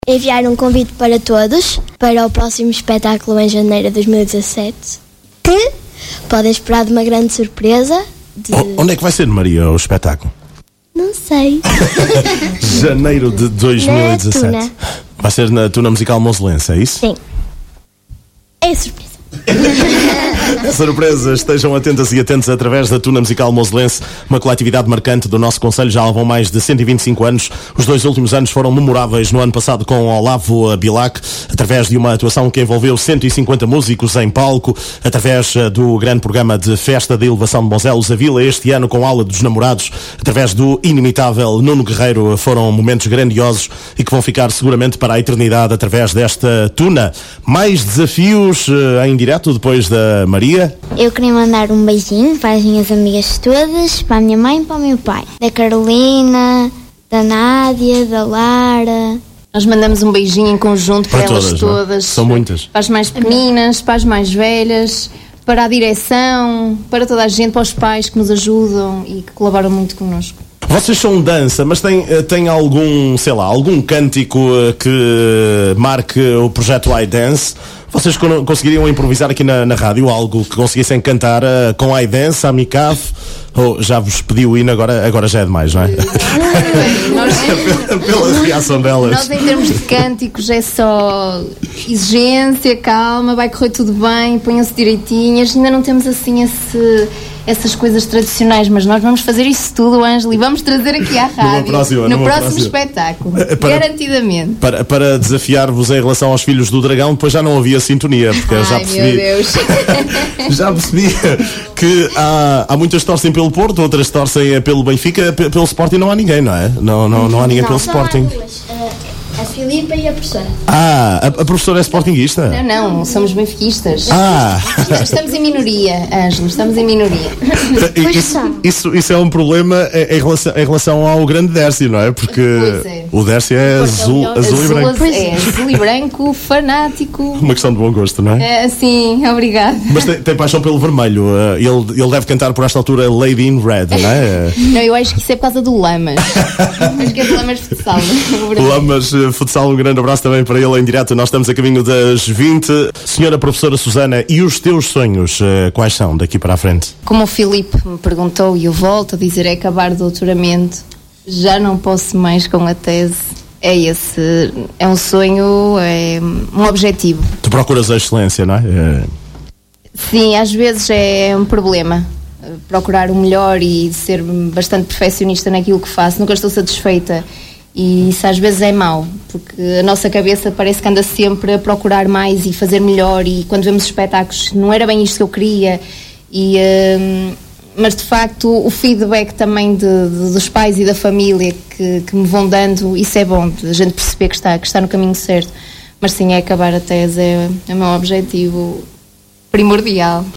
enviar um convite para todos para o próximo espetáculo em janeiro de 2017, que podem esperar de uma grande surpresa. Onde é que vai ser, Maria, o espetáculo? Não sei. Janeiro de 2017. Na Tuna. Vai ser na Tuna Musical Monselense, é isso? Sim. É surpresa. Surpresas, estejam atentas e atentos através da Tuna Musical Monselense, uma coletividade marcante do nosso concelho. Já lá vão mais de 125 anos. Os 2 últimos anos foram memoráveis, no ano passado com Olavo Bilac, através de uma atuação que envolveu 150 músicos em palco, através do grande programa de festa de elevação de Bonzelos a Vila, este ano com a Aula dos Namorados, através do inimitável Nuno Guerreiro. Foram momentos grandiosos e que vão ficar seguramente para a eternidade através desta Tuna. Mais desafios em direto depois da Maria? Eu queria mandar um beijinho para as minhas amigas todas, para a minha mãe e para o meu pai. Da Carolina, da Nádia, da Lara. Nós mandamos um beijinho em conjunto para elas todas. São muitas. Para as mais pequeninas, para as mais velhas, para a direção, para toda a gente, para os pais que nos ajudam e que colaboram muito connosco. Vocês são dança, mas tem algum, sei lá, algum cântico que marque o projeto iDance? Vocês conseguiriam improvisar aqui na rádio algo que conseguissem cantar com iDance, a Micaf? Ou já vos pedi o hino, agora já é demais, não é? Pela reação delas. Nós, em termos de cânticos, é só exigência, calma, vai correr tudo bem, ponham-se direitinhas. Ainda não temos assim essas coisas tradicionais, mas nós vamos fazer isso tudo, Ângela, e vamos trazer aqui à rádio no próximo espetáculo, garantidamente. Para desafiar-vos em relação aos Filhos do Dragão, depois já não havia sintonia, porque eu já percebi. Meu Deus. Já percebi que há muitas que torcem pelo Porto, outras torcem pelo Benfica, pelo Sporting não há ninguém, não é? Não há ninguém pelo Sporting. A Filipa e a professora. A professora é sportinguista? Não, somos benfiquistas. Estamos em minoria, Ângelo, estamos em minoria. Isso é um problema em relação ao grande Dércio, não é? Porque o Dércio é azul e branco. É azul e branco, fanático. Uma questão de bom gosto, não é? Sim, obrigado. Mas tem paixão pelo vermelho. Ele deve cantar por esta altura Lady in Red, não é? Não, eu acho que isso é por causa do Lamas. Acho que é do Lamas Futsal. Lamas Futsal, um grande abraço também para ele em direto. Nós estamos a caminho das 20. Senhora professora Susana, e os teus sonhos, quais são daqui para a frente? Como o Filipe me perguntou, e eu volto a dizer, é acabar o doutoramento. Já não posso mais com a tese. É esse, é um sonho, é um objetivo. Tu procuras a excelência, não é? Sim, às vezes é um problema. Procurar o melhor e ser bastante perfeccionista naquilo que faço. Nunca estou satisfeita. E isso às vezes é mau, porque a nossa cabeça parece que anda sempre a procurar mais e fazer melhor, e quando vemos espetáculos não era bem isto que eu queria, mas de facto o feedback também dos pais e da família que me vão dando, isso é bom, a gente perceber que está no caminho certo. Mas sim, é acabar a tese, é o meu objetivo primordial.